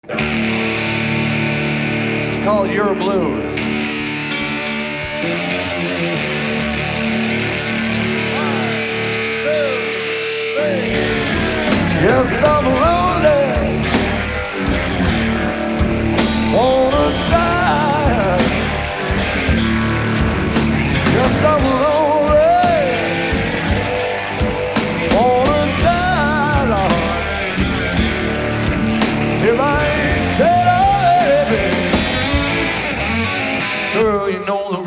This is called Your Blues. Yes, I'm lonely, wanna die. Yes, I'm lonely, wanna die, Lord. If I ain't dead already, girl, you know the